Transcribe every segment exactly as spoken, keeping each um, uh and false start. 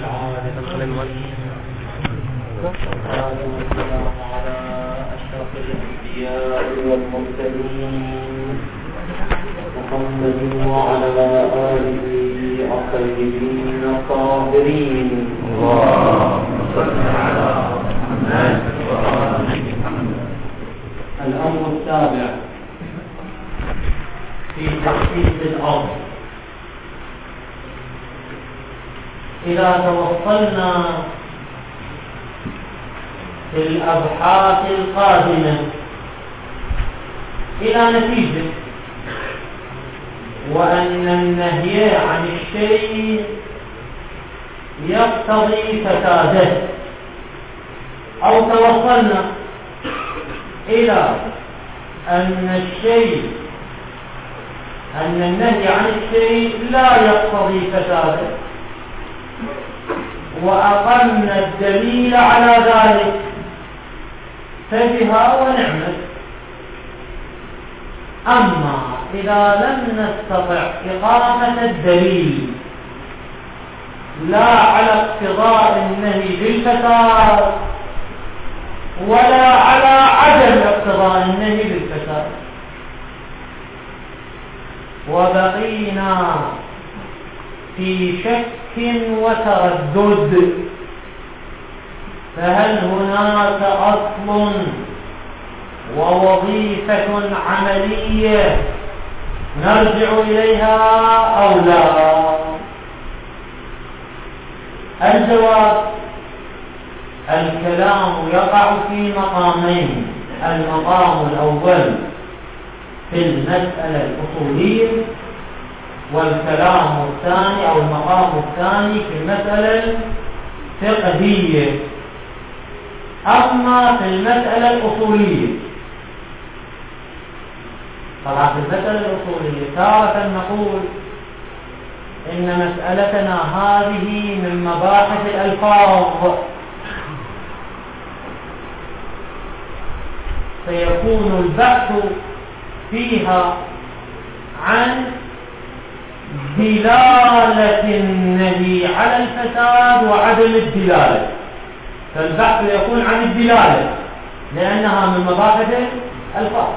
والسلام على أشرف الأنبياء والمرسلين محمد وعلى آله الطيبين الطاهرين. اللهم صل على محمد وآل محمد. الأمر السابع في تخصيص الأرض. إذا توصلنا في الأبحاث القادمة إلى نتيجة وأن النهي عن الشيء يقتضي فساده، أو توصلنا إلى أن الشيء أن النهي عن الشيء لا يقتضي فساده، وأقمنا الدليل على ذلك، فبها ونعمت. أما إذا لم نستطع إقامة الدليل لا على اقتضاء النهي بالفساد ولا على عدم اقتضاء النهي بالفساد، وبقينا في شك وتردد، فهل هناك أصل ووظيفة عملية نرجع إليها أو لا؟ الجواب: الكلام يقع في مقامين. المقام الأول في المسألة الأصولية، والكلام الثاني أو المقام الثاني في المسألة الفقهية. أما في المسألة الأصولية، طبعا في المسألة الأصولية تارة نقول إن مسألتنا هذه من مباحث الألفاظ، فيكون البحث فيها عن دلالة النهي على الفساد وعدم الدلالة، فالبحث يكون عن الدلالة لأنها من مباحث الألفاظ.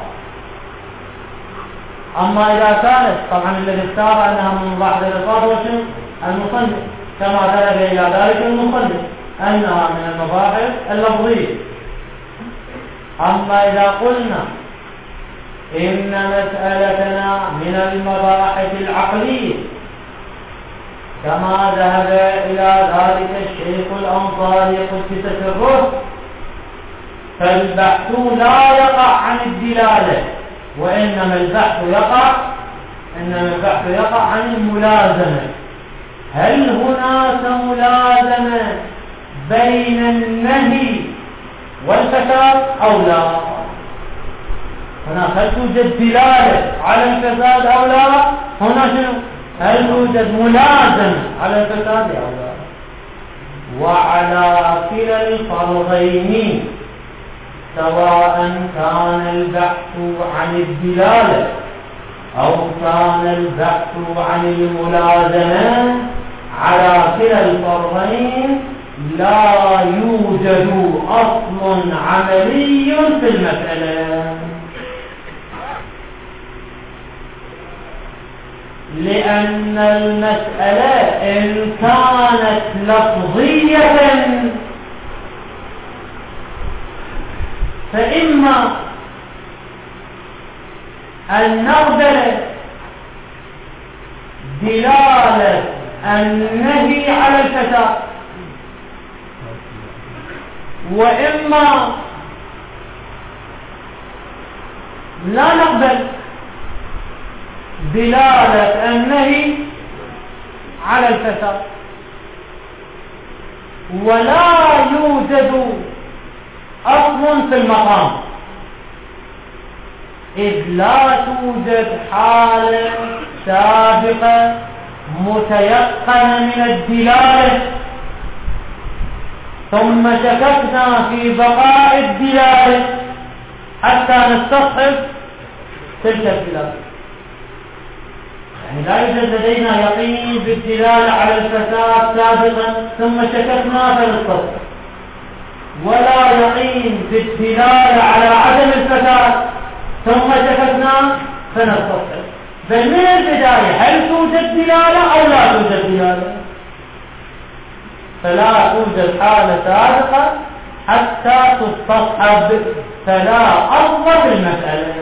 أما إذا كانت طبعا الذي اختار أنها من مباحث الألفاظ هو المصنف، كما ذهب إلى ذلك المصنف أنها من المباحث اللفظية. أما إذا قلنا إن مسألتنا من المباحث العقلية كما ذهب إلى ذلك الشيخ الأنصاري قدس سره، فالبحث لا يقع عن الدلالة، وإنما البحث يقع إنما البحث يقع عن الملازمة. هل هناك ملازمة بين النهي والفساد أو لا؟ هنا هل توجد دلالة على الفساد أو لا؟ هنا شنو؟ هل توجد ملازمة على الفساد أو لا؟ وعلى كلا الفرضين، سواء كان البحث عن الدلالة أو كان البحث عن الملازمة، على كلا الفرضين لا يوجد أصل عملي في المسألة، لأن المسألة إن كانت لفظية فإما أن نقبل دلالة النهي على الفساد، وإما لا نقبل دلالة النهي على الفساد، ولا يوجد أصل في المقام، إذ لا توجد حالة سابقة متيقنة من الدلالة ثم شككنا في بقاء الدلالة حتى نستصحب تلك الدلالة. يعني لا يوجد لدينا يقين بالدلالة على الفساد سابقا ثم شككنا فنستصحب، ولا يقين بالدلالة على عدم الفساد ثم شككنا فنستصحب، بل من البداية هل توجد دلالة أو لا توجد دلالة؟ فلا توجد حالة سابقة حتى تستصحب، فلا أصل في المسألة.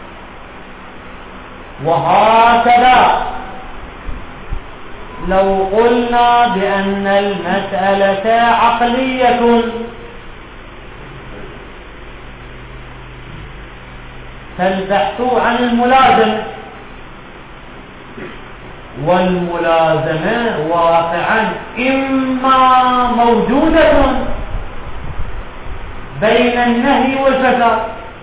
وهكذا لو قلنا بأن المسألة عقلية فالبحث عن الملازمة، والملازمة واقعا إما موجودة بين النهي والفساد،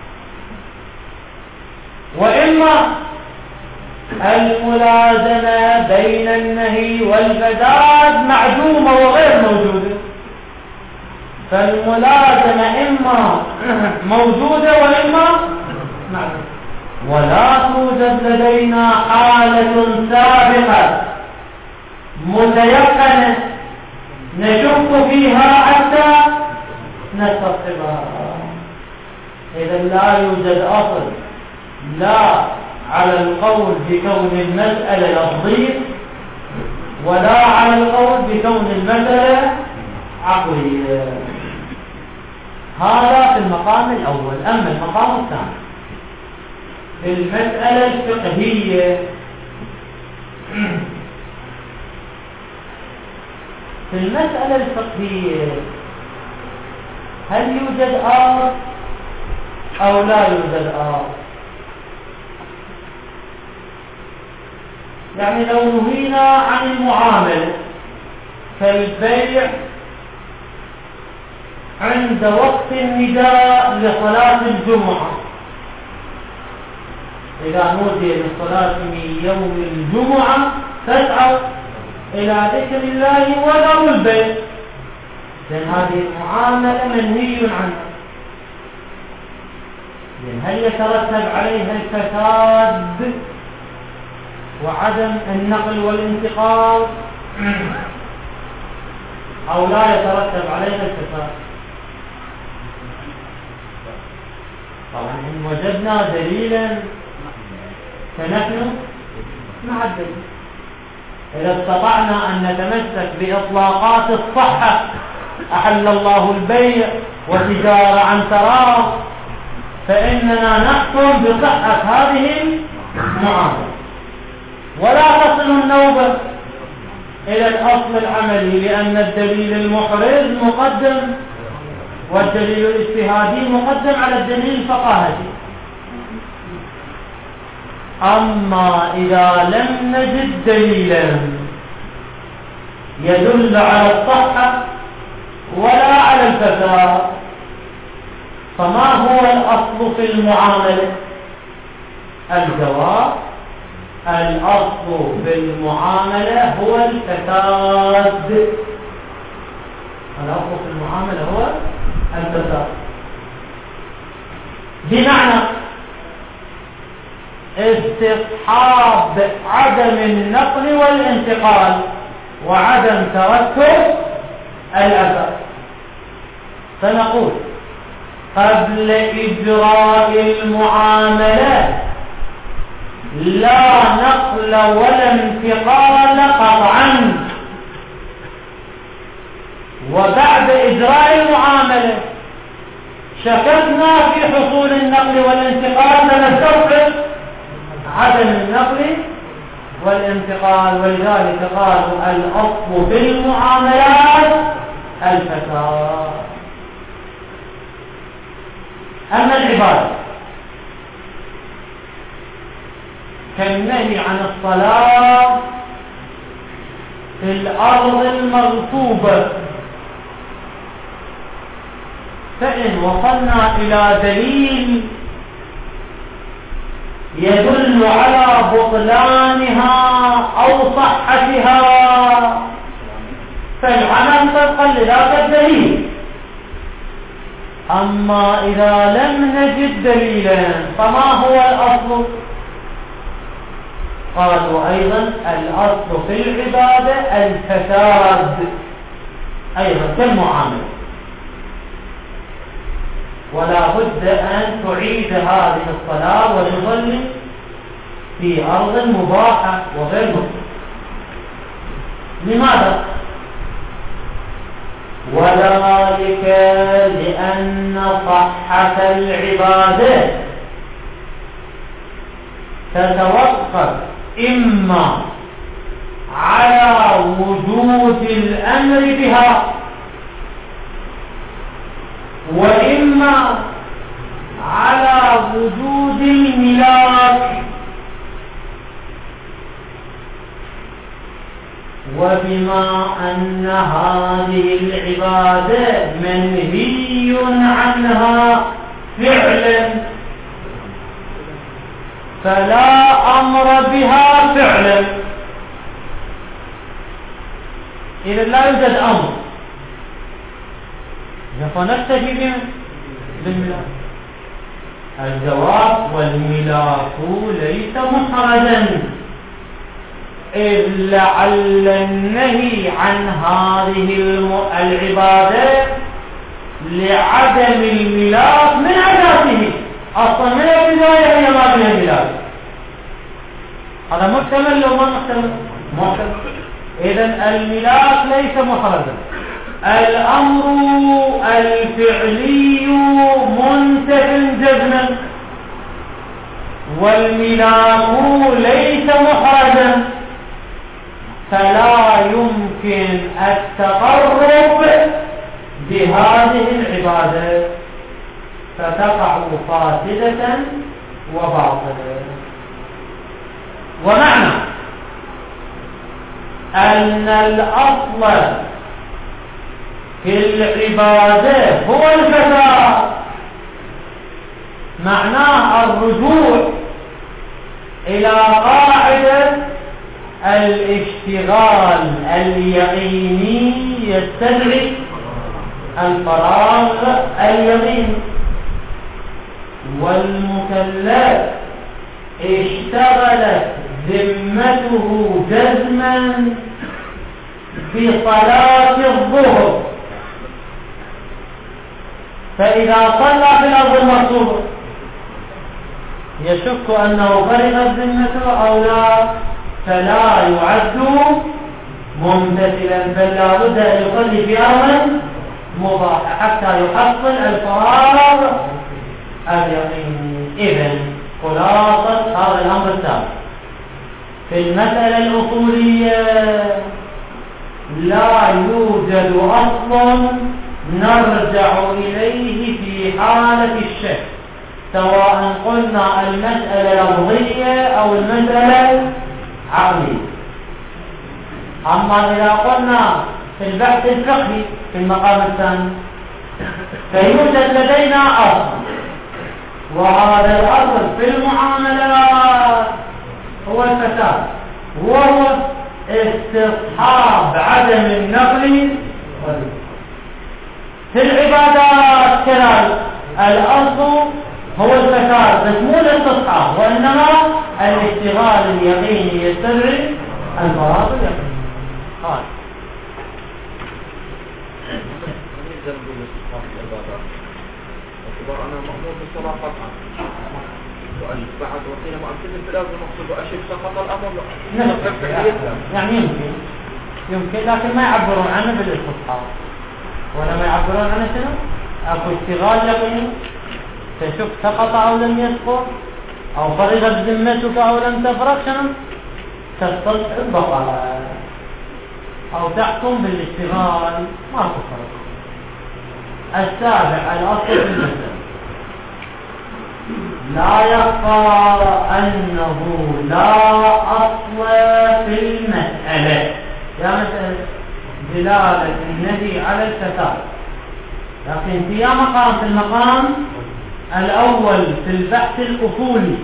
وإما الملازمة بين النهي والفساد معدومة وغير موجودة. فالملازمة إما موجودة وإما معدومة، ولا توجد لدينا حالة سابقة متيقنة نشك فيها حتى نستصحبها. إذا لا يوجد أصل لا على القول بكون المسألة لفظية ولا على القول بكون المسألة عقلية. هذا في المقام الأول. أما المقام الثاني في المسألة الفقهية، في المسألة الفقهية هل يوجد آر أو لا يوجد آر؟ يعني لو نهينا عن المعاملة كالبيع عند وقت النداء لصلاة الجمعة، إذا نودي للصلاة من يوم الجمعة فاسعوا إلى ذكر الله وذروا البيع، لأن هذه المعاملة منهي عنها. لأن هل يترتب عليها الفساد وعدم النقل والانتقال أو لا يترتب عليها الفساد؟ طبعا إن وجدنا دليلا فنحن مع الدليل. إذا استطعنا أن نتمسك بإطلاقات الصحة، أحل الله البيع وتجارة عن تراض، فإننا نحكم بصحة هذه المعاملة، ولا تصل النوبة إلى الأصل العملي، لأن الدليل المحرز مقدم والدليل الاجتهادي مقدم على الدليل الفقاهي. أما إذا لم نجد دليلا يدل على الصحة ولا على الفساد، فما هو الأصل في المعاملة؟ الجواب: الأصل في المعاملة هو الفساد. الأصل في المعاملة هو الفساد، بمعنى استصحاب عدم النقل والانتقال وعدم ترتب الأثر. فنقول: قبل إجراء المعاملة لا نقل ولا انتقال قطعا، وبعد إجراء المعاملة شككنا في حصول النقل والانتقال فنستوعب عدم النقل والانتقال، ولذلك قالوا الأصل في المعاملات الفساد. أما العبادة كالنهي عن الصلاة في الأرض المغصوبة، فإن وصلنا إلى دليل يدل على بطلانها أو صحتها فالعمل طبقا لذاك الدليل. أما إذا لم نجد دليلا فما هو الأصل؟ قالوا أيضا الأصل في العبادة الفساد أيضا كالمعاملة، ولا بد أن تعيد هذه الصلاة وتصلي في أرض مباحة وغير مسلمة. لماذا؟ وذلك لأن صحة العبادة تتوقف إما على وجود الأمر بها وإما على وجود الملاك، وبما أن هذه العبادة منهي عنها فعلا فلا أمر بها فعلا، إذا لا يوجد أمر فنكتفي بالملاك. الجواب والملاك ليس محرجا، إذ لعل النهي عن هذه العبادة لعدم الملاك من أساسه، أصلا من البداية هي ما بها الملاك. هذا محتمل لو ما محتمل؟ محتمل. إذن الملاك ليس محرجا، الأمر الفعلي منتف جزما، والملاك ليس محرجا، فلا يمكن التقرب بهذه العبادة فتقع فاسدة وباطلة. ومعنى أن الأصل في العبادة هو الفساد، معناه الرجوع إلى قاعدة الاشتغال اليقيني يستدعي الفراغ اليقيني، والمكلف اشتغلت ذمته جزما بصلاة الظهر، فإذا صلى في الأرض المغصوبة يشك أنه فرغت ذمته أو لا، فلا يعد ممتثلا، بل لا بد أن يصلي في أرض مباحة حتى يحصل الفراغ اليقيني. إذن خلاصة هذا الأمر الثالث في المسألة الأصولية لا يوجد أصل نرجع إليه في حالة الشك، سواء قلنا المسألة لفظية أو المسألة عقلية. أما إذا قلنا في البحث الفقهي في المقام الثاني فيوجد لدينا أصل، وهذا الأصل في المعاملات هو الفساد، وهو استصحاب عدم النقل. في العبادات كذلك الأصل هو الفساد، بس مو الاستصحاب وإنما الاشتغال اليقيني يستدعي الفراغ اليقيني. هذا أنا مأمور بالصلاة قطعا وأن بعد وحينما أمكن البلاد المقصود وأشك سقط الأمر لا يعني يمكن يمكن لكن ما يعبرون عنه بالاستصحاب، ولا ما يعبرون عنه شنو؟ أكو اشتغال يقيني تشك سقط أو لم يسقط، أو فرغت ذمتك أو لم تفرغ، شنو؟ تستصحب البقاء أو تحكم بالاشتغال، ما تفرق. السابع الأصل في المسألة، لا يخفى أنه لا أصل في المسألة، يا مسألة دلالة النهي على الفساد، لكن في مقام في المقام الأول في البحث الأصولي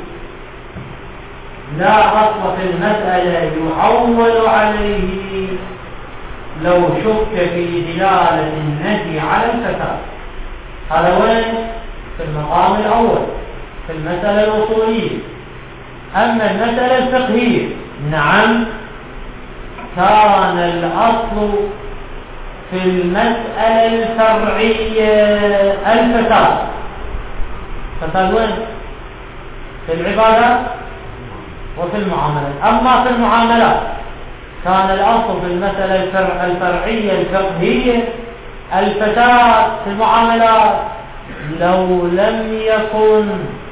لا أصل في المسألة يعول عليه لو شك في دلالة النهي على الفساد. هذا وين؟ في المقام الأول في المسألة الأصولية. أما المسألة الفقهية نعم كان الأصل في المسألة الفرعية الفساد. فساد وين؟ في العبادة وفي المعاملات. أما في المعاملات كان الأصل في المسألة الفرع الفرعية الفقهية الفساد في المعاملات لو لم يكن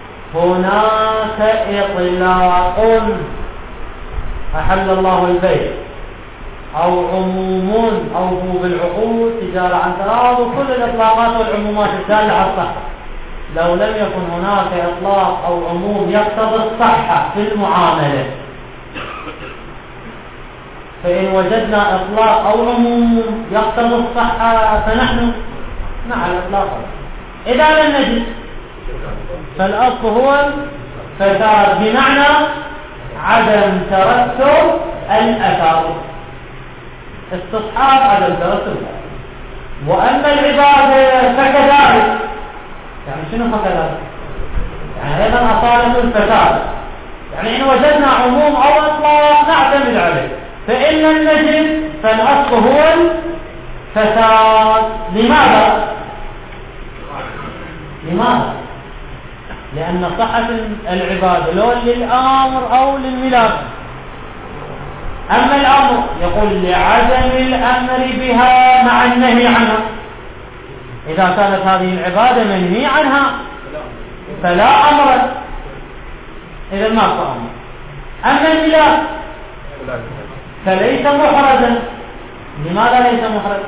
هناك إطلاق أحل الله البيع أو عموم أوفوا بالعقود تجارة عن تراض وكل الإطلاقات والعمومات الدالة على الصحة. لو لم يكن هناك إطلاق أو عموم يقتضي الصحة في المعاملة، فإن وجدنا إطلاق أو عموم يقتضي الصحة فنحن مع الإطلاق. إذا لم نجد فالأصل هو الفساد بمعنى عدم ترتب الأثر، استصحاب عدم ترتب الأثر. وأما العبادة فكذلك، يعني شنو فكذلك؟ يعني أيضا أصالة الفساد، يعني إن وجدنا عموم أو إطلاق نعتمد عليه، فإن لم نجد فالأصل هو الفساد. لماذا؟ لماذا؟ لأن صحة العبادة لو للأمر أو للملاك. أما الأمر يقول لعدم الأمر بها مع النهي عنها، إذا كانت هذه العبادة منهي عنها فلا أمر، إذا ما هو أمر. أما الملاك فليس محرزا. لماذا ليس محرزا؟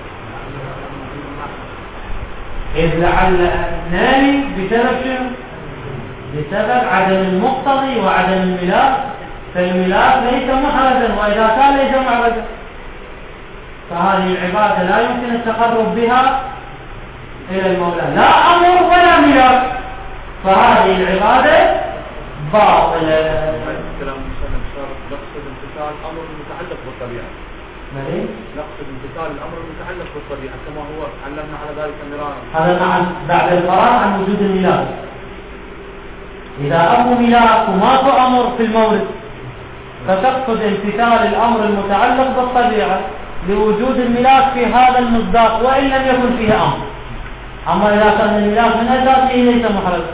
إذ لعل النهي بسبب شنو؟ بسبب عدم المقتضي وعدم الملاك، فالملاك ليس محرزا، وإذا كان ليس محرزا فهذه العبادة لا يمكن التقرب بها إلى المولى، لا أمر ولا ملاك، فهذه العبادة باطلة. كلام المصنف صار نقصد امتثال الأمر المتعلق بالطبيعة. ماذا؟ نقصد امتثال الأمر المتعلق بالطبيعة كما هو علمنا على ذلك مرارا. هذا عن بعد القرار عن وجود الملاك. إذا أبو ملاك وماكو أمر في المورد فتقصد امتثال الأمر المتعلق بالطبيعة لوجود الملاك في هذا المصداق وإن لم يكن فيه أمر. أما إذا كان الملاك من أساسه ليس محرزا.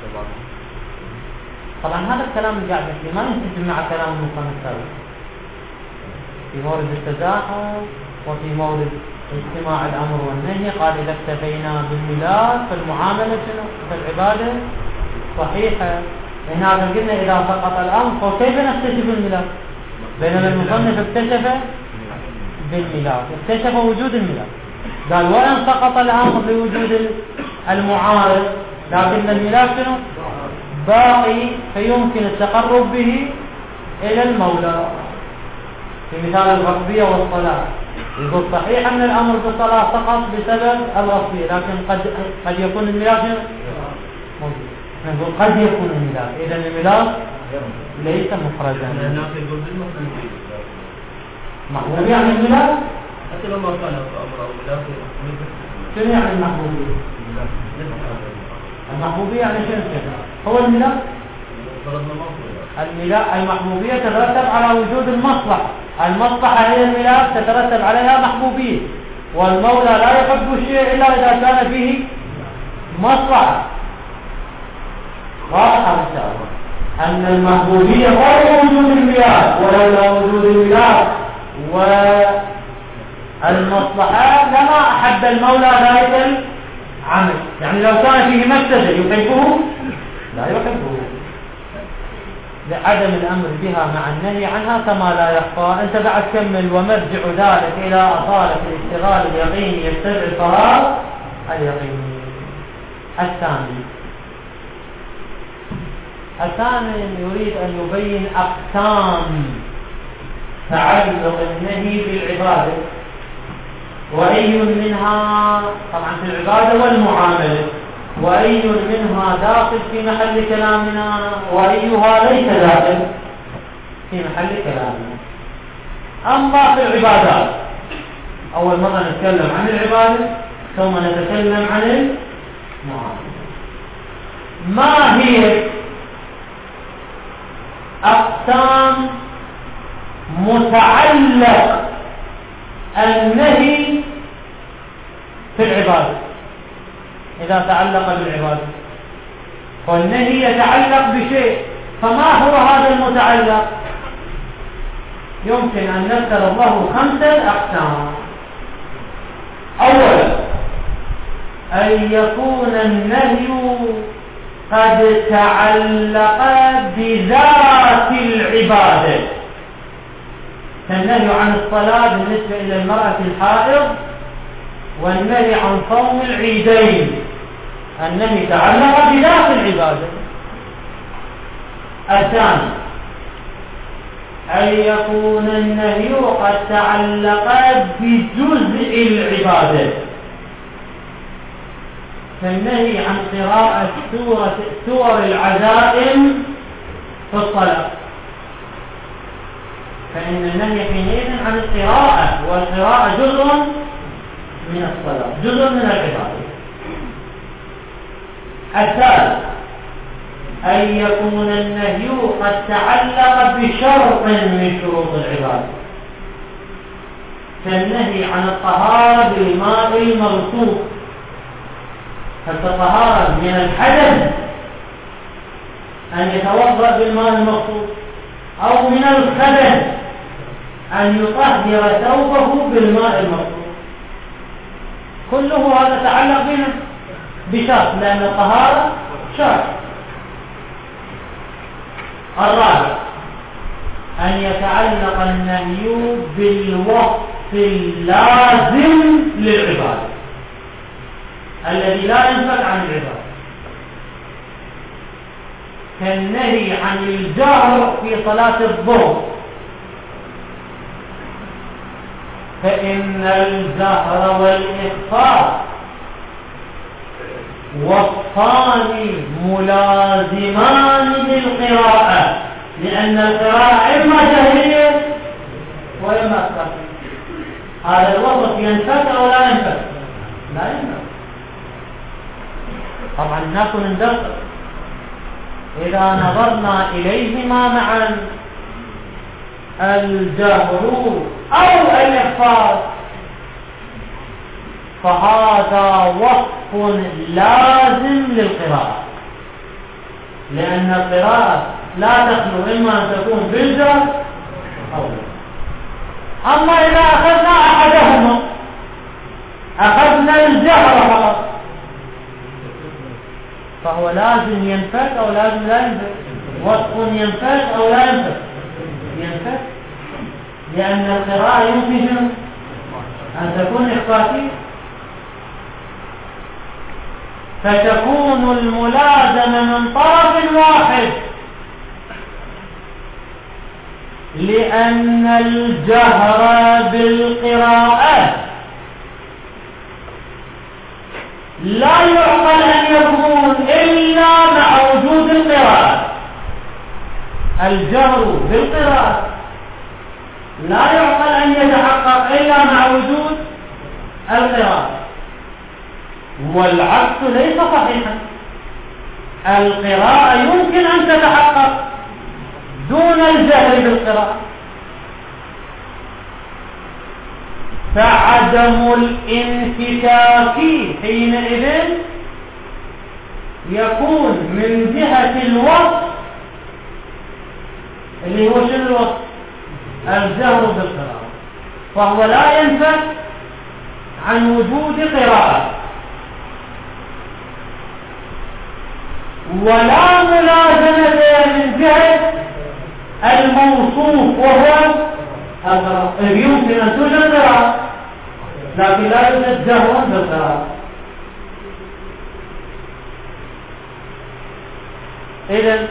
طبعا هذا الكلام اللي قاعد نحكي ما ينتسب مع كلام المصنف السابق في مورد التزاحم وفي مورد اجتماع الأمر والنهي. قال إذا اكتفينا بالملاك فالمعاملة فالعبادة صحيحة. هنا قلنا إذا سقط الأمر فكيف نكتشف الملاك؟ بينما المصنف اكتشف بالملاك، اكتشف وجود الملاك. قال وإن سقط الأمر لوجود المعارض لكن الملاك شنو؟ باقي، فيمكن التقرب به إلى المولى. في مثال الغصبية والصلاة يقول صحيح أن الأمر بالصلاة سقط بسبب الغصبية، لكن قد قد يكون الملاك موجود. نقول قد يكون الملاك، إذا الملاك ليس مفردا. محبوب يعني الملاك حتى لو ما كان أمر أو ملاك. شنو يعني المحبوبية؟ المحبوبية يعني شنو؟ هو الملاك. الملاك المحبوبية تترتب على وجود المصلحة، المصلحة هي الملاك تترتب عليها محبوبية، والمولى لا يحب الشيء إلا إذا كان فيه مصلحة. واضح إن شاء الله أن المحبوبية غير وجود الملاك، ولولا وجود الملاك والمصلحة لما أحب المولى ذلك العمل. يعني لو كان فيه مفسدة يحبه؟ لا يحبه، لعدم الأمر بها مع النهي عنها كما لا يخفى. أنت بعد كمل ومرجع ذلك إلى أصالة الاشتغال اليقيني يستدعي القرار اليقيني. الثاني الثاني يريد أن يبين أقسام تعلق النهي بالعبادة، وأي منها طبعا في العبادة والمعاملة، وأي منها داخل في محل كلامنا وأيها ليس داخل في محل كلامنا. أما في العبادات أول مرة نتكلم عن العبادة ثم نتكلم عن المعاملة. ما هي أقسام متعلق النهي في العبادة. إذا تعلق بالعبادة والنهي يتعلق بشيء، فما هو هذا المتعلق؟ يمكن أن نذكر الله خمسة أقسام. أولا، أن يكون النهي قد تعلق بذات العبادة، كالنهي عن الصلاة بالنسبة إلى المرأة الحائض، والنهي عن صوم العيدين، النهي تعلق بذات العبادة. الثاني، أن يكون النهي قد تعلق بجزء العبادة، كالنهي عن قراءة سورة سور العزائم في الصلاة، فإن النهي حينئذ عن القراءة، والقراءة جزء من الصلاة، جزء من العبادة. الثالث، أن يكون النهي قد تعلق بشرط من شروط العبادة، كالنهي عن الطهارة بالماء المغصوب، فالطهارة من الحدث أن يتوضأ بالماء المغصوب، أو من الخبث أن يطهر ثوبه بالماء المغصوب، كله هذا تعلق بنا بشرط، لأن الطهارة شرط. الرابع، أن يتعلق النهي بالوصف اللازم للعبادة الذي لا ينفك عن العبادة، كالنهي عن الجهر في صلاة الظهر، فإن الجهر والإخفاء وصفان ملازمان للقراءة، لأن القراءة إما جهرية وإما خفية. هذا الوصف ينفك أو لا ينفك؟ لا ينفك. طبعا نكون ندقق إذا نظرنا إليهما معا، الجهر أو الإخفاء، فهذا وصف لازم للقراءة، لأن القراءة لا تخلو إما أن تكون بالجهر أو لا. أما إذا أخذنا أحدهما، أخذنا الجهر فقط، فهو لازم ينفك أو لازم لا ينفك؟ وصف ينفك أو لا ينفك؟ ينفك، لأن القراءة يمكن أن تكون إخفاقية، فتكون الملازمة من طرف واحد، لأن الجهر بالقراءة لا يعقل أن يكون إلا مع وجود القراءة. الجهر بالقراءة لا يعقل أن يتحقق إلا مع وجود القراءة، والعكس ليس صحيحا. القراءة يمكن أن تتحقق دون الجهر بالقراءة، فعدم الانفكاك حينئذ يكون من جهة الوصف، اللي هو شنو الوصف؟ الجهر بالقراءة، فهو لا ينفك عن وجود قراءة، ولا ملازمة من جهة الموصوف وهو القراءة. يمكن أن توجد قراءة لكن لا يوجد جهر بالقراءة. إذن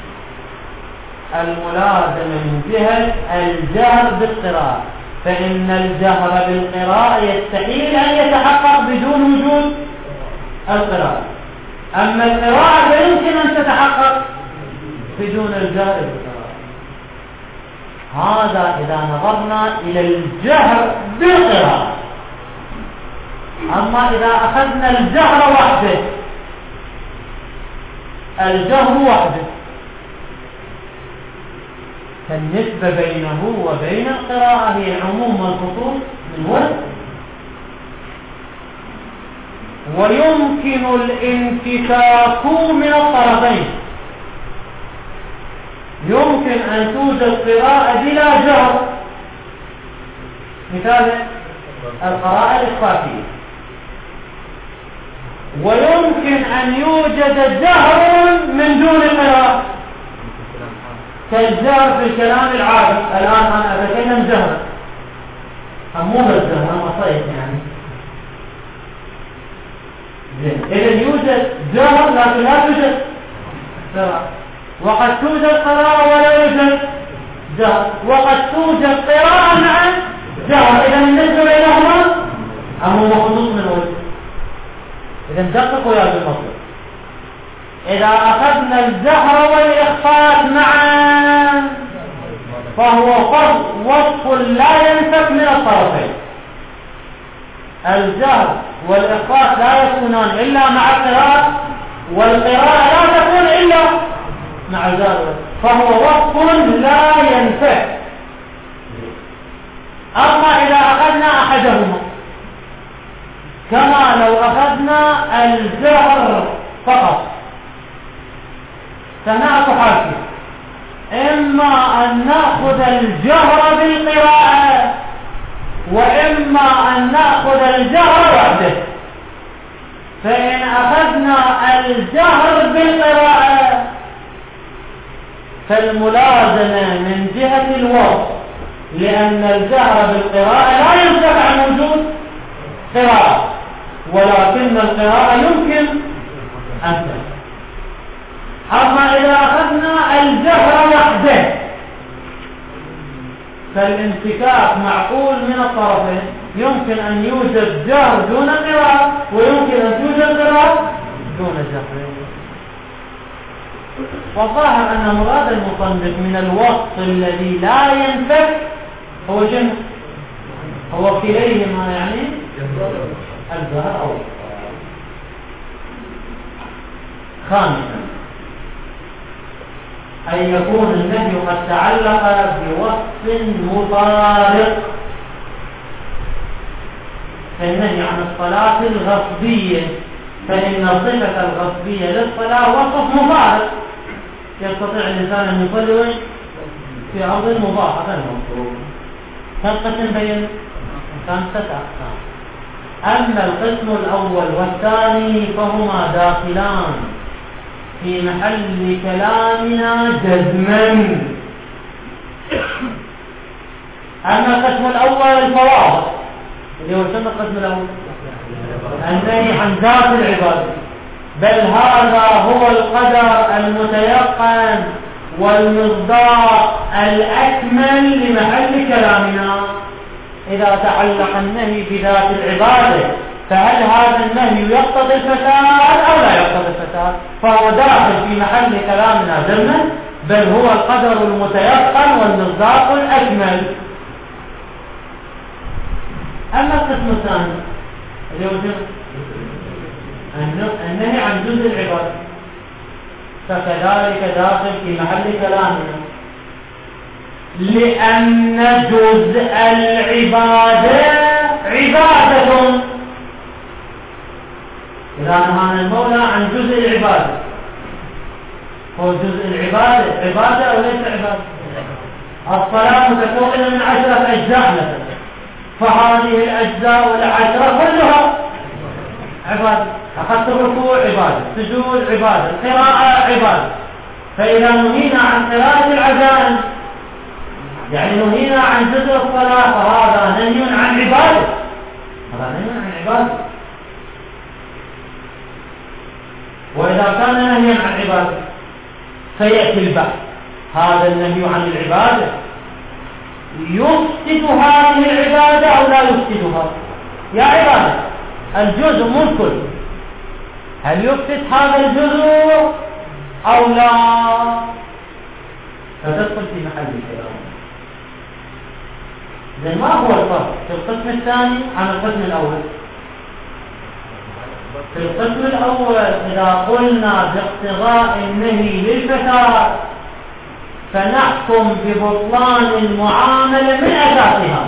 الملازمة من جهة الجهر بالقراءة، فإن الجهر بالقراءة يستحيل أن يتحقق بدون وجود القراءة، أما القراءة فيمكن أن تتحقق بدون الجهر بالقراءة. هذا إذا نظرنا إلى الجهر بالقراءة. أما إذا أخذنا الجهر وحده، الجهر وحده فالنسبة بينه وبين القراءة هي عموم الخطوط من وسط. ويمكن الانفكاك من الطرفين، يمكن أن توجد قراءة بلا جهر، مثال القراءة الإخفاقية، ويمكن أن يوجد جهر من دون قراءة كالجهر في الكلام العادي. الآن أنا أتكلم جهر، مو بالجهر أنا صيت يعني. إذن يوجد جهر لكن لا توجد قراءة، وقد توجد قراءة ولا يوجد جهر، وقد توجد قراءة مع جهر. إذن النسبة بينهما عموم خطوط من وجه. إذن دققوا يا بالمطلب، إذا أخذنا الجهر والإخفاء معا فهو وصف لا ينفك من الطرفين. الجهر والإخفاء لا يكونان إلا مع القراءة، والقراءة لا تكون إلا مع الجهر، فهو وصف لا ينفك. أما إذا أخذنا أحدهما، كما لو أخذنا الجهر فقط، سنعرف حاجة، إما أن نأخذ الجهر بالقراءة وإما أن نأخذ الجهر وحده. فإن أخذنا الجهر بالقراءة فالملازمة من جهة الوصف، لأن الجهر بالقراءة لا ينفك عن وجود قراءة، ولكن القراءة يمكن أن تنفك. أما إذا أخذنا الجهر وحده فالانفكاك معقول من الطرفين، يمكن أن يوجد جهر دون قراءة ويمكن أن توجد قراءة دون جهر. وظاهر أن مراد المصنف من الوصف الذي لا ينفك هو جنس، هو كليهما يعني الجهر أو خامسا أن يكون النهي قد تعلق بوصف مطابق، كالنهي عن الصلاة الغصبية، فإن صفة الغصبية للصلاة وصف مطابق، يستطيع الإنسان أن يصلي في أرض مضاحة المفروض. فالقسم بين خمسة أقسام. أما القسم الأول والثاني فهما داخلان في محل كلامنا جزما. أما القسم الأول الفواضح، اللي هو شنو القسم الأول؟ النهي عن ذات العبادة، بل هذا هو القدر المتيقن والمصداق الأكمل لمحل كلامنا. إذا تعلق النهي بذات العبادة فهل هذا النهي يقتضي الفساد أو لا يقتضي الفساد؟ فهو داخل في محل كلامنا ضمن، بل هو القدر المتيقن والمصداق الأكمل. أما القسم الثاني اللي هو النهي عن جزء العبادة فكذلك داخل في محل كلامنا، لأن جزء العبادة عبادة. إذا نهانا المولى عن جزء العبادة، هو جزء العبادة عبادة أو ليس عبادة؟ الصلاة متكونة من عشرة أجزاء مثلا، فهذه الأجزاء العشرة كلها عبادة. أخذت الركوع عبادة، سجود عبادة، قراءة عبادة. فإذا نهينا عن قراءة العزائم يعني نهينا عن جزء الصلاة، فهذا نهي عن عبادة، هذا نهي عن عبادة. وإذا كان نهيا عن عبادة فيأتي البحث، هذا النهي عن العبادة يفسد هذه العبادة أو لا يفسدها؟ يا عبادة الجزء مو الكل، هل يفسد هذا الجزء أو لا؟ فتدخل في محل الكلام. إذن ما هو الفرق في القسم الثاني عن القسم الأول؟ في القسم الأول إذا قلنا باقتضاء النهي للفساد فنحكم ببطلان المعاملة من أساسها.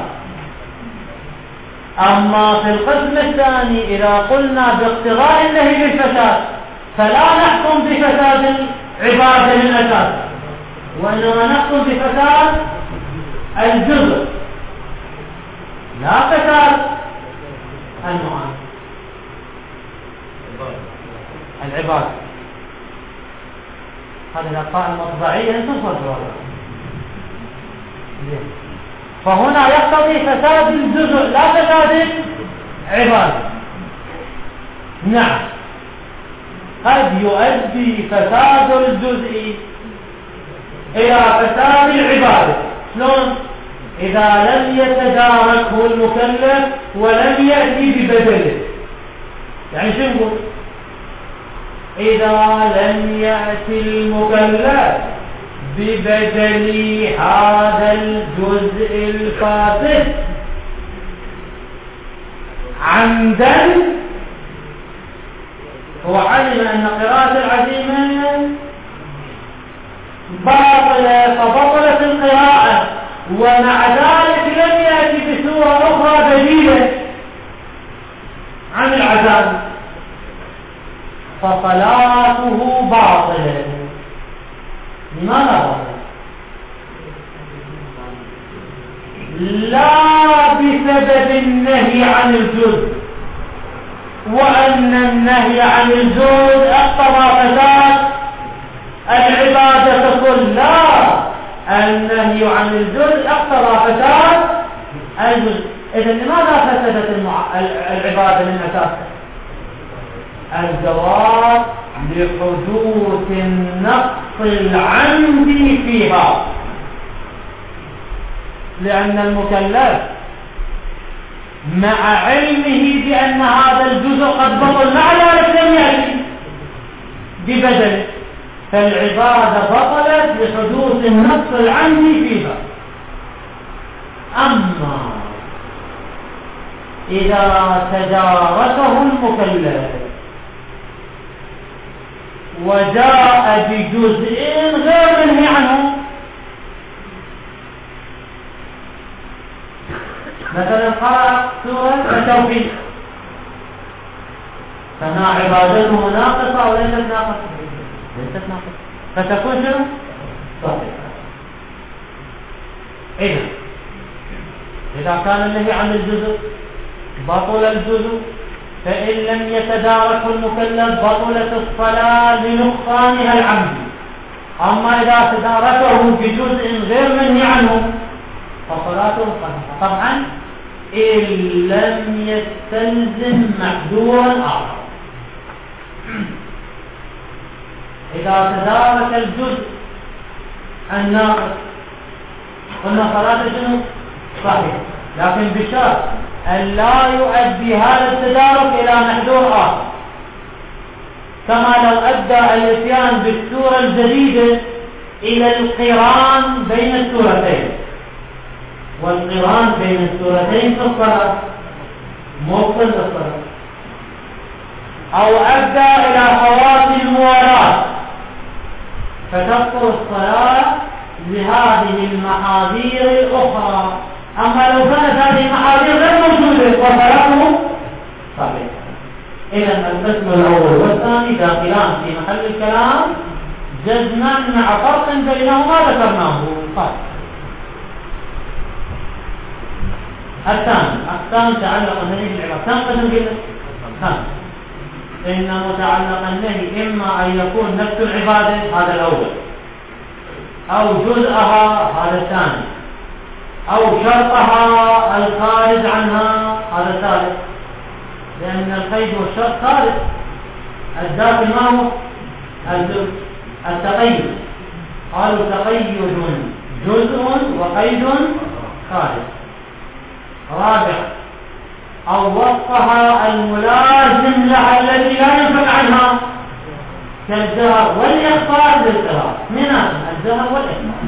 أما في القسم الثاني إذا قلنا باقتضاء النهي بالفساد فلا نحكم بفساد العبادة من أساسها، وإنما نحكم بفساد الجزء لا فساد المعاملة العبادة. هذه الأخطاء المطبعية أنتم صدروا. فهنا يقتضي فساد الجزء لا فساد العبادة. نعم، قد يؤدي فساد الجزء إلى فساد العبادة. شلون؟ إذا لم يتداركه المكلف ولم يأتي ببدله. يعني شو نقول؟ إذا لم يأتي المكلف ببدل هذا الجزء الفاسد عمدا، هو علم أن قراءة العزيمة باطلة فبطلت القراءة، ومع ذلك لم يأتي بسورة أخرى بديلة عن العزائم، فصلاته باطلة. لماذا باطلة؟ لا بسبب النهي عن الجزء، وأن النهي عن الجزء اقتضى فساد العبادة ككل، لا، النهي عن الجزء اقتضى فساد الجزء. إذن لماذا فسدت المع... العبادة من أساسها؟ الجواب لحدوث النقص العمدي فيها، لأن المكلف مع علمه بأن هذا الجزء قد بطل مع ذلك لم يأتي ببدله، فالعبادة بطلت لحدوث النقص العمدي فيها. أما إذا تداركه المكلف وجاء بجزء غير منهي عنه، مثلا قرأ سورة التوحيد، فما عبادته ناقصة أو ليست ناقصة؟ ليست ناقصة، فتكون شنو؟ صحيحة. إذا إذا كان النهي عن الجزء بطل الجزء، فإن لم يتدارك المكلف بطلت الصلاة لنقصانها العمدي. أما إذا تداركه بجزء غير منهي عنه فصلاته صحيحة، طبعا إن لم يستلزم محذورا آخر. إذا تدارك الجزء الناقص قلنا صلاته شنو؟ صحيح، لكن بشرط أن لا يؤدي هذا التدارك إلى محذور آخر، كما لو أدى الاتيان بالسورة الجديدة إلى القران بين السورتين، والقران بين السورتين في الصلاة مبطل الصلاة، أو أدى إلى فوات الموالاة فتبطل الصلاة لهذه المحاذير الأخرى. أما لو كانت هذه المحاذير غير موجودة وصلاته صحيح. إذا القسم الأول والثاني داخلان في محل الكلام جزما مع فرق بينهما ذكرناه. طيب، الثاني أقسام تعلق النهي بالعبادة. كم قسم كده؟ خمس. إن متعلق النهي إما أن يكون نفس العبادة، هذا الأول، أو جزءها، هذا الثاني، أو شرطها الخارج عنها، هذا الثالث، لأن القيد والشرط خارج. الداخل ما هو؟ التقيد. قالوا تقيد جزء وقيد خارج. رابع، أو وصفها الملازم لها الذي لا ينفك عنها كالجهر والإخفاء للقراءة، من الجهر والإخفاء.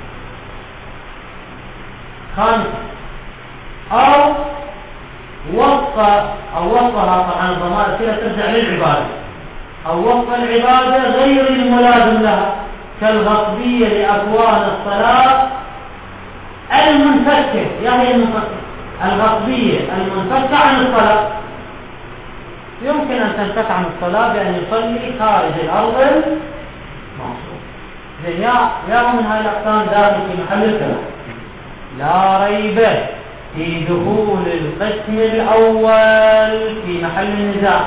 خامسا، أو وصف أو وصفها، طبعا الضمائر كده ترجع للعبادة، أو وصف العبادة غير الملازم لها كالغصبية لأكوان الصلاة المنفكة. يا هي المنفكة الغصبية المنفكة عن الصلاة. يمكن أن تنفك عن الصلاة بأن يصلي خارج الأرض المعصوم. يا يا من هاي الأقسام داخل في محل الكلام. لا ريب في دخول القسم الأول في محل النزاع.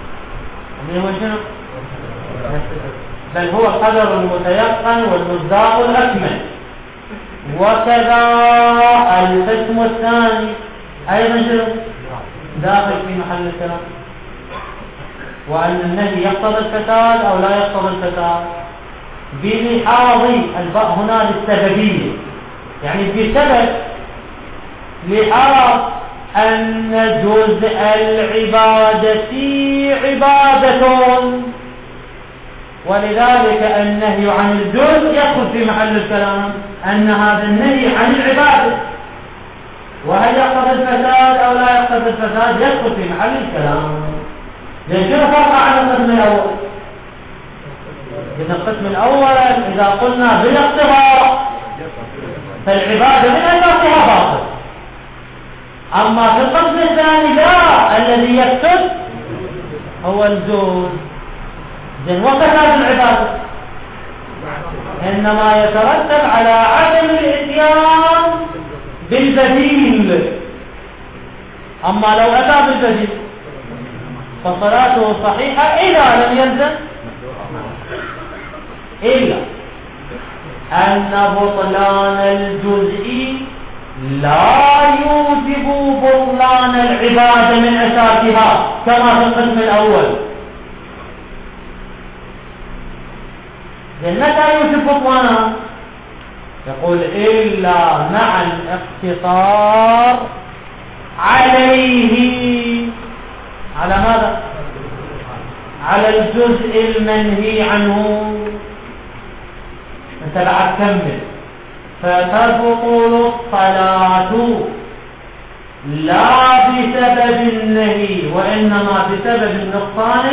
بل هو القدر المتيقن والمصداق الأكمل. وكذا القسم الثاني أيضا داخل في محل الكلام، وأن النهي يقتضي الفساد أو لا يقتضي الفساد بلحاظ الباء هنا للسببية، يعني بسبب لحاظ أن جزء العبادة عبادة، ولذلك النهي عن الجزء يدخل في محل الكلام أن هذا النهي عن العبادة، وهل يقتضي الفساد أو لا يقتضي الفساد يدخل في محل الكلام. ليش فرق عن القسم الأول؟ إن القسم الأول إذا قلنا بالاقتضاء فالعبادة من أساسها باطل، أما في القسم الثاني لا، الذي يفسد هو الجزء. إذن وفساد العبادة إنما يترتب على عدم الإتيان بالبديل، أما لو أتى بالبديل فصلاته صحيحة إذا لم يلزم إلا أن بطلان الجزء لا يوجب بطلان العبادة من أساسها كما في القسم الأول. لأن متى يوجب بطلانها؟ يقول إلا مع الاقتصار عليه. على ماذا؟ على الجزء المنهي عنه. انت بعد كمل. فتبطل الصلاة لا بسبب النهي وإنما بسبب النقصان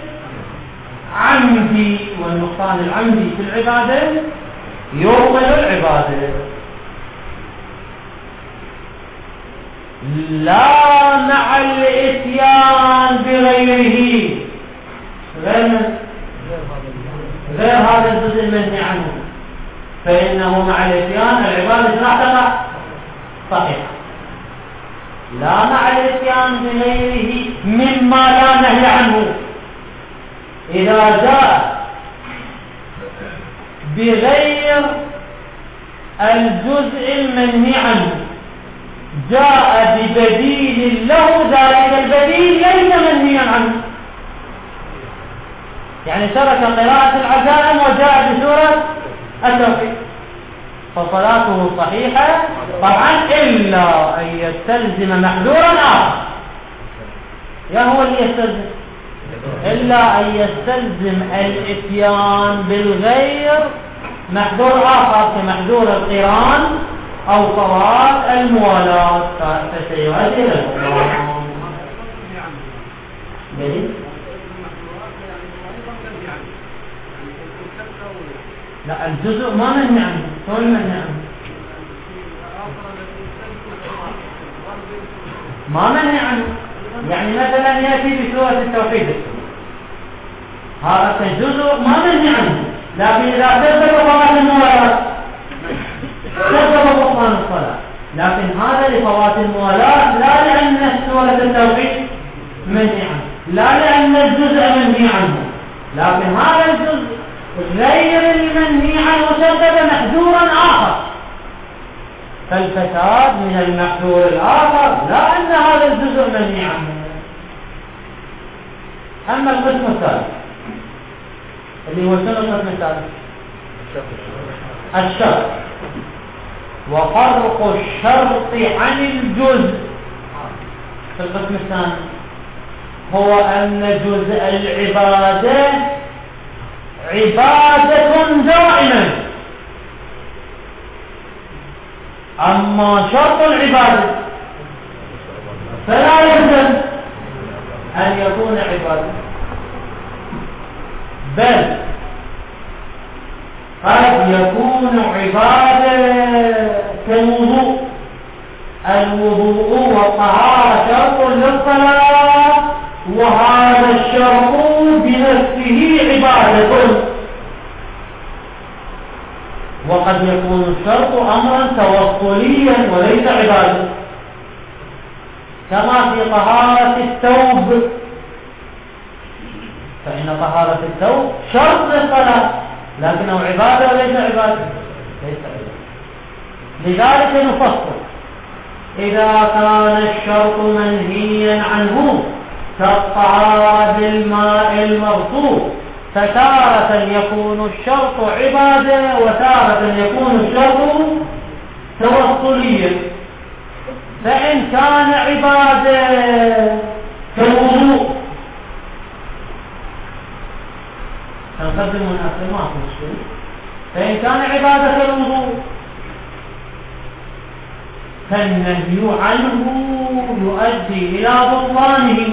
العمدي، والنقصان العمدي في العبادة يبطل العبادة لا مع الاتيان بغيره، غير غير هذا الجزء المنهي عنه، فإنه مع الاتيان العبادة لا تقع صحيحة. لا مع الاتيان بغيره مما لا نهي عنه. إذا جاء بغير الجزء المنهي عنه جاء ببديل له، ذلك البديل ليس منهيا عنه. يعني ترك قراءة العزائم وجاء بسورة التوحيد فصلاته صحيحة طبعا إلا أن يستلزم محذورا آخر. يا هو اللي يستلزم؟ إلا أن يستلزم الاتيان بالغير محذور آخر كمحذور القران أو طواف الموالاة فسيؤدي إلى الحرام. لا الجزء ما منهي عنه. شو المنهي عنه؟ ما منهي عنه. يعني مثلا يأتي بسورة التوحيد هذا الجزء ما منهي عنه، لكن إذا ثبت طواف الموالاة ثبت بطلان الصلاة، لكن هذا لفوات الموالاة لا لأن سورة التوحيد منهي عنه، لا لأن الجزء منهي عنه، لكن هذا الجزء غير المنهي عنه سبب محذورا آخر، فالفساد من المحذور الآخر لا أن هذا الجزء منهي عنه. أما القسم الثالث اللي هو شنو القسم الثالث؟ الشرط. وفرق الشرط عن الجزء في القسم الثاني هو أن جزء العبادة عبادة دائما، أما شرط العبادة فلا يلزم أن يكون عبادة، بل قد يكون عبادة كالوضوء. الوضوء والطهارة شرط للصلاة، وهذا الشرط بنفسه عبادة. وقد يكون الشرط أمرا توصليا وليس عبادة، كما في طهارة الثوب، فإن طهارة الثوب شرط للصلاة لكنه عبادة وليس عبادة، ليس عبادة. لذلك نفصل: إذا كان الشرط منهيا عنه كالطهارة بالماء المغصوب، فتارة يكون الشرط عبادة وتارة يكون الشرط توصليا. فإن كان عبادة كالوضوء، سنقدم من أصل ما في مشكلة، فإن كان عبادة كالوضوء فالنهي عنه يؤدي إلى بطلانه.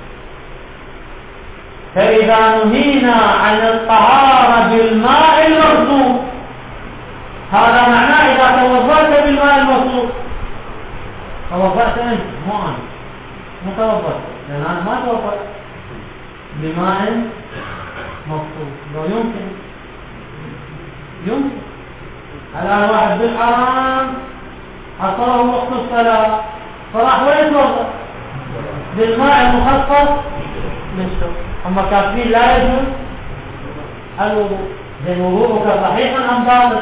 فإذا نهينا عن الطهارة بالماء المغصوب، هذا معناه إذا توضأت بالماء المغصوب، توضأت أنت مو أنا، مو توضأت، لأن أنا ما توضأت بماء مغصوب. لو يمكن يمكن الآن واحد بالحرام حصله وقت الصلاة فراح ويتوضأ بالماء المخصص للشرب، أما كافيين لا يجوز الوضوء. لأن وضوءك صحيح أم باطل؟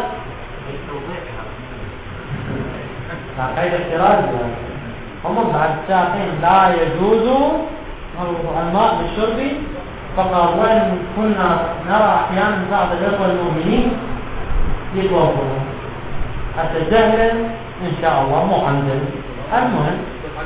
قيد افتراض. هم بعد الشافعين لا يجوز الماء للشرب فقط، وإن كنا نرى أحيانا بعض الإخوة المؤمنين يتوضؤون حتى جهلا إن شاء الله مو عندنا. المهم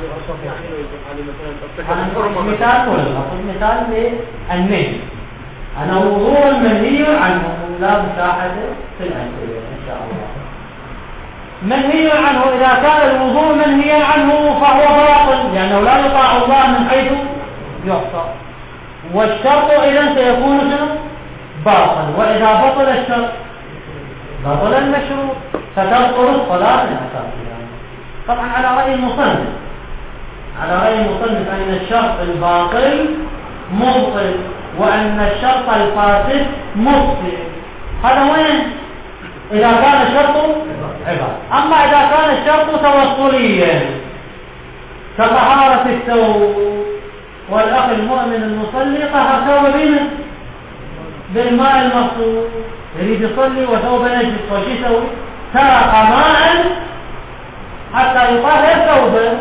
مثال كله مثال للنهي. أنا وضوء المنهي عنه لا مساحة في الأنبياء إن شاء الله. منهي عنه، إذا كان الوضوء منهيا عنه فهو باطل لأنه لا يطاع الله من حيث يحصى، والشرط إذن سيكون باطل. وإذا بطل الشرط بطل المشروط، فتبطل الصلاة من أساسها. طبعا على رأي المصنف على رأي المصنف أن الشرط الباطل مبطل وأن الشرط الفاسد مبطل. هذا وين؟ إذا كان الشرط عبادة. أما إذا كان الشرط توصليا كطهارة الثوب، والأخ المؤمن المصلي طهر ثوب بنا بالماء المغصوب، يريد يصلي وثوب نجس، وش يسوي؟ سرق ماء حتى يطهر ثوبه،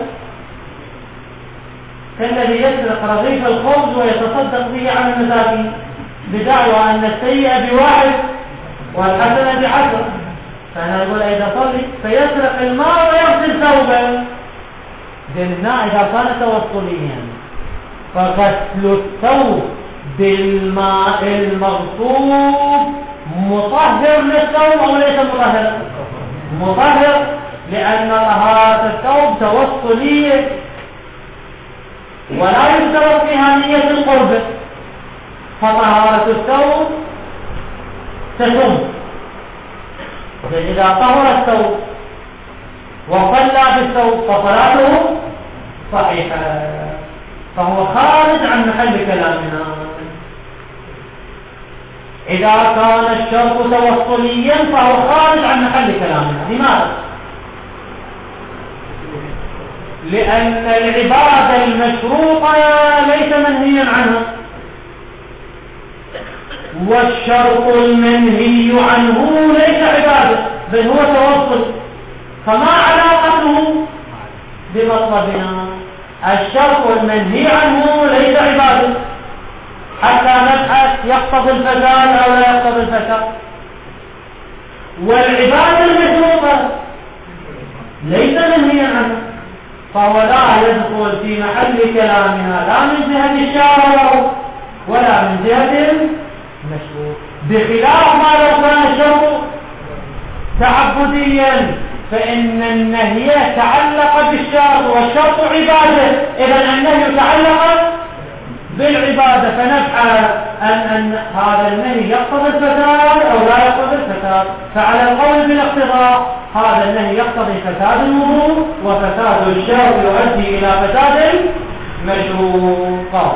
كالذي يسرق رغيف الخبز ويتصدق به على المساكين بدعوى أن السيئة بواحد والحسنة بعشر. فأنا يقول إذا صلي فيسرق الماء ويغسل ثوبه. قلنا إذا كان توصليا فغسل الثوب بالماء المغصوب مطهر للثوب أو ليس مطهر؟ مطهر، لأن طهارة الثوب توصلية ولا يشترط فيها نية القرب، فطهارة الثوب تتم. إذا طهر الثوب وصلى بالثوب فصلاته صحيحة، فهو خارج عن محل كلامنا. إذا كان الشرط توصليا فهو خارج عن محل كلامنا. لماذا؟ لأن العبادة المشروطة ليس منهيا عنها، والشرط المنهي عنه ليس عبادة بل هو توصل، فما علاقته بمطلبنا؟ الشرط المنهي عنه ليس عبادة حتى نبحث يقتضي الفساد أو لا يقتضي الفساد، والعبادة المشروطة ليس منهيا عنه، فهو لا يدخل في محل كلامنا لا من جهة الشارع ولا من جهة المشروط، بخلاف ما لو كان الشرط تعبديا فإن النهي تعلق بالشرط والشرط عبادة، إذن النهي تعلق بالعبادة، فنفعل أن أن هذا النهي يقتضي الفساد أو لا يقتضي الفساد. فعلى القول بالاقتضاء هذا النهي يقتضي فساد الوضوء، وفساد الشرط يؤدي إلى فساد المشروط.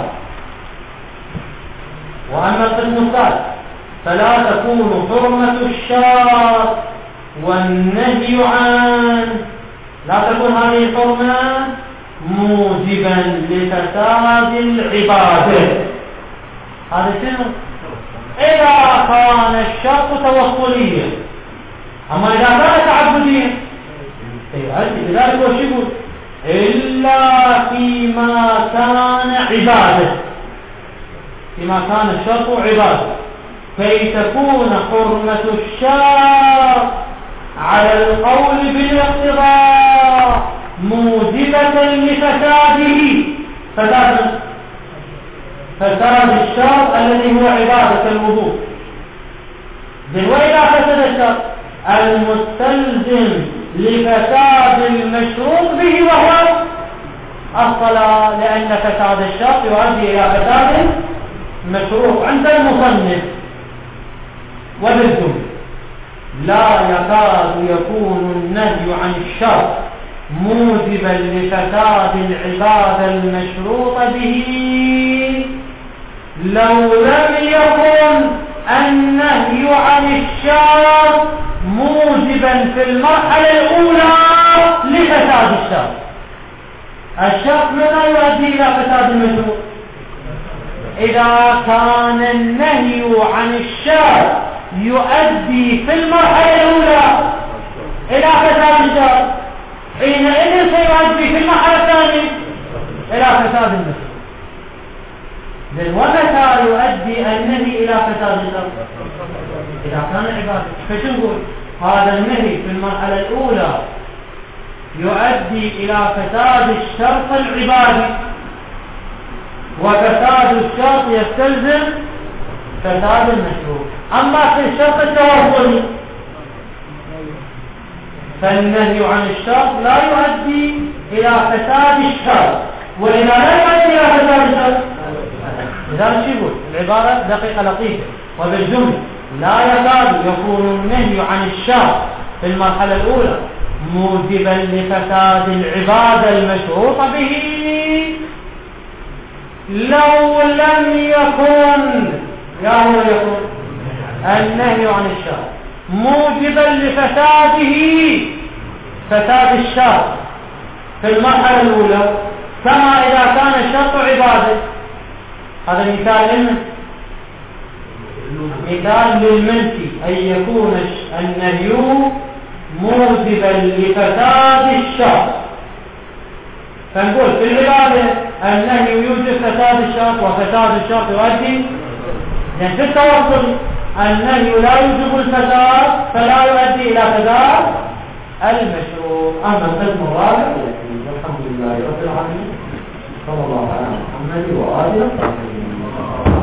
وأما القسم الثالث فلا تكون حرمة الشرط والنهي عنه، لا تكون هذه الحرمة موجبا لفساد العبادة. هذا شنو؟ إذا كان الشرط توصليا، أما إذا كان تعبديا لذلك هو شو يقول؟ إلا فيما كان عبادة، فيما كان الشرط عبادة، كي تكون حرمة الشرط على القول بالاقتضاء موجبة لفساده، فساد فساد الشرط الذي هو عبادة الوضوء. وإذا فسد الشرط المستلزم لفساد المشروط به وهو الصلاة، لأن فساد الشرط يؤدي إلى فساد المشروط عند المصنف. وبالجملة لا يكاد يكون النهي عن الشرط موجبا لفساد العبادة المشروط به لو لم يكن النهي عن الشرط موجبا في المرحلة الأولى لفساد الشرط. الشرط متى يؤدي إلى فساد المشروط؟ إذا كان النهي عن الشرط يؤدي في المرحلة الأولى إلى فساد الشرط، حينئذ سيؤدي في المرحلة الثانية إلى فساد المشروط. ومتى يؤدي النهي إلى فساد الشرط؟ إذا كان عبادة. فشو نقول؟ هذا النهي في المرحلة الأولى يؤدي إلى فساد الشرط العبادي، وفساد الشرط يستلزم فساد المشروط. أما في الشرط التوصلي فالنهي عن الشرط لا يؤدي إلى فساد الشرط، وإذا لا يؤدي إلى فساد الشرط لذلك يقول العبارة دقيقة لطيفة. وبالجملة لا يكاد يكون النهي عن الشرط في المرحلة الأولى موجبا لفساد العبادة المشروطة به لو لم يكن لا هو يكون النهي عن الشرط موجبا لفساده فساد الشرط في المرحلة الأولى، كما إذا كان الشرط عبادة. هذا مثال لنا مثال للمنفي أن يكون النهي موجبا لفساد الشرط. فنقول في العبادة النهي يوجب فساد الشرط، وفساد الشرط يؤدي يعني في التوصل النهي لا يوجب الفساد فلا يؤدي إلى فساد المشروط. أما القسم الرابع والحمد لله رب العالمين، صلى الله على محمد وآله وصحبه.